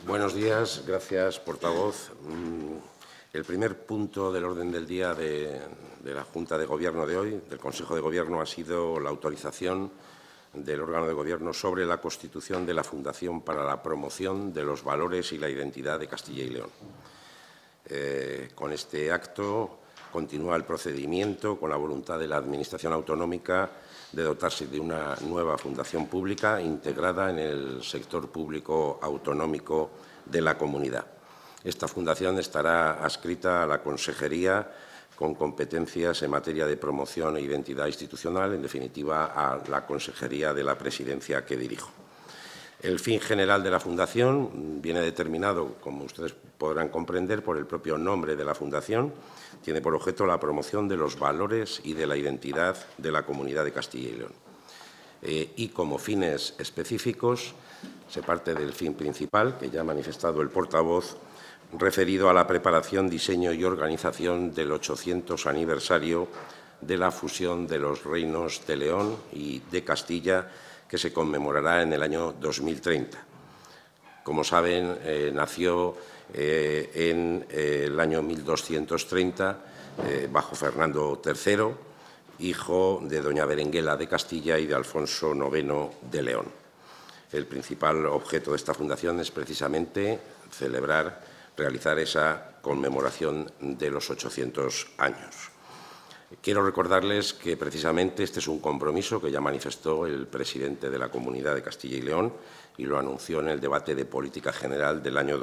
Buenos días, gracias, portavoz. El primer punto del orden del día de la Junta de Gobierno de hoy, del Consejo de Gobierno, ha sido la autorización del órgano de Gobierno sobre la constitución de la Fundación para la Promoción de los Valores y la Identidad de Castilla y León. Con este acto continúa el procedimiento con la voluntad de la Administración autonómica de dotarse de una nueva fundación pública integrada en el sector público autonómico de la comunidad. Esta fundación estará adscrita a la Consejería con competencias en materia de promoción e identidad institucional, en definitiva, a la Consejería de la Presidencia que dirijo. El fin general de la Fundación viene determinado, como ustedes podrán comprender, por el propio nombre de la Fundación. Tiene por objeto la promoción de los valores y de la identidad de la Comunidad de Castilla y León. Y como fines específicos, se parte del fin principal, que ya ha manifestado el portavoz, referido a la preparación, diseño y organización del 800 aniversario de la fusión de los reinos de León y de Castilla, que se conmemorará en el año 2030. Como saben, nació en el año 1230 bajo Fernando III, hijo de doña Berenguela de Castilla y de Alfonso IX de León. El principal objeto de esta fundación es precisamente realizar esa conmemoración de los 800 años. Quiero recordarles que precisamente este es un compromiso que ya manifestó el presidente de la Comunidad de Castilla y León y lo anunció en el debate de política general del año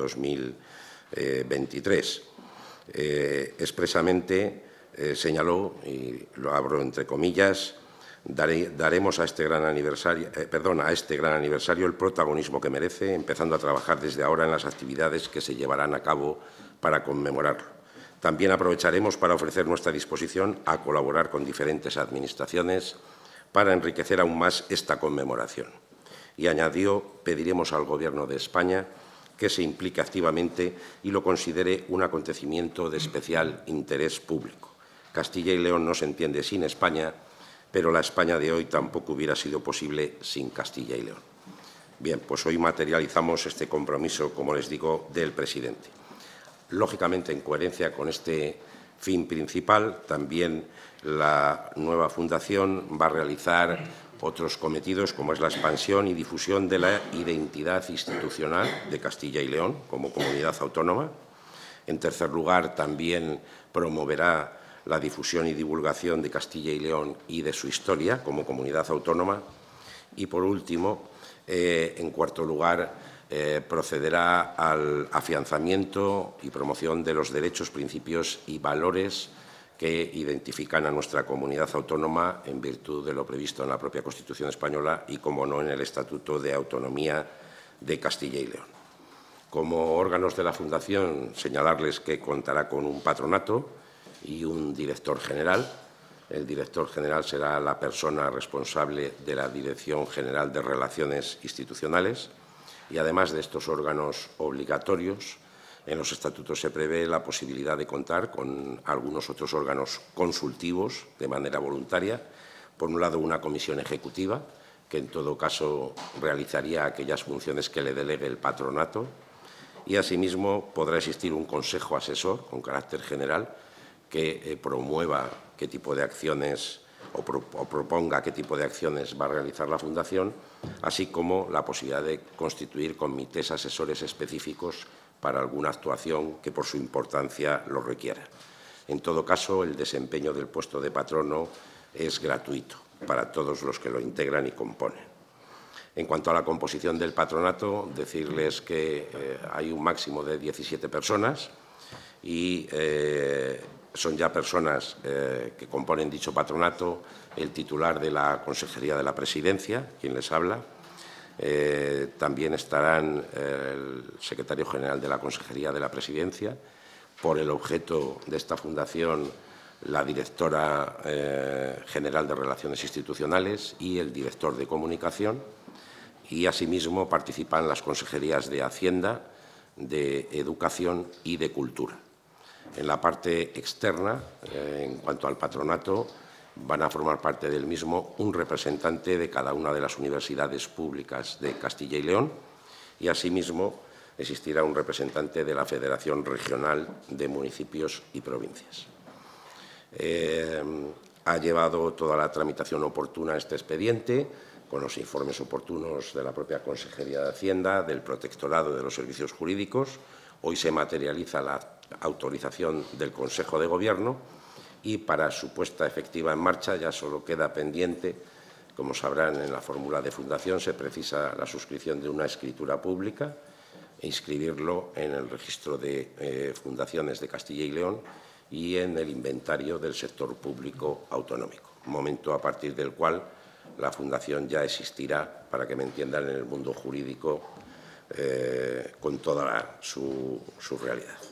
2023. Expresamente señaló, y lo abro entre comillas, daremos a este gran aniversario el protagonismo que merece, empezando a trabajar desde ahora en las actividades que se llevarán a cabo para conmemorarlo. También aprovecharemos para ofrecer nuestra disposición a colaborar con diferentes administraciones para enriquecer aún más esta conmemoración. Y añadió, pediremos al Gobierno de España que se implique activamente y lo considere un acontecimiento de especial interés público. Castilla y León no se entiende sin España, pero la España de hoy tampoco hubiera sido posible sin Castilla y León. Bien, pues hoy materializamos este compromiso, como les digo, del presidente. Lógicamente, en coherencia con este fin principal, también la nueva fundación va a realizar otros cometidos, como es la expansión y difusión de la identidad institucional de Castilla y León como comunidad autónoma. En tercer lugar, también promoverá la difusión y divulgación de Castilla y León y de su historia como comunidad autónoma. Y, por último, en cuarto lugar, procederá al afianzamiento y promoción de los derechos, principios y valores que identifican a nuestra comunidad autónoma en virtud de lo previsto en la propia Constitución española y, como no, en el Estatuto de Autonomía de Castilla y León. Como órganos de la Fundación, señalarles que contará con un patronato y un director general. El director general será la persona responsable de la Dirección General de Relaciones Institucionales. Y, además de estos órganos obligatorios, en los estatutos se prevé la posibilidad de contar con algunos otros órganos consultivos de manera voluntaria. Por un lado, una comisión ejecutiva, que en todo caso realizaría aquellas funciones que le delegue el patronato. Y, asimismo, podrá existir un consejo asesor con carácter general que promueva qué tipo de acciones o proponga qué tipo de acciones va a realizar la Fundación, así como la posibilidad de constituir comités asesores específicos para alguna actuación que, por su importancia, lo requiera. En todo caso, el desempeño del puesto de patrono es gratuito para todos los que lo integran y componen. En cuanto a la composición del patronato, decirles que hay un máximo de 17 personas y son ya personas que componen dicho patronato, el titular de la Consejería de la Presidencia, quien les habla. También estarán el secretario general de la Consejería de la Presidencia. Por el objeto de esta fundación, la directora general de Relaciones Institucionales y el director de Comunicación. Y, asimismo, participan las consejerías de Hacienda, de Educación y de Cultura. En la parte externa, en cuanto al patronato, van a formar parte del mismo un representante de cada una de las universidades públicas de Castilla y León y, asimismo, existirá un representante de la Federación Regional de Municipios y Provincias. Ha llevado toda la tramitación oportuna este expediente, con los informes oportunos de la propia Consejería de Hacienda, del Protectorado de los Servicios Jurídicos. Hoy se materializa la autorización del Consejo de Gobierno y para su puesta efectiva en marcha ya solo queda pendiente, como sabrán, en la fórmula de fundación se precisa la suscripción de una escritura pública e inscribirlo en el registro de fundaciones de Castilla y León y en el inventario del sector público autonómico, momento a partir del cual la fundación ya existirá, para que me entiendan, en el mundo jurídico con toda su realidad.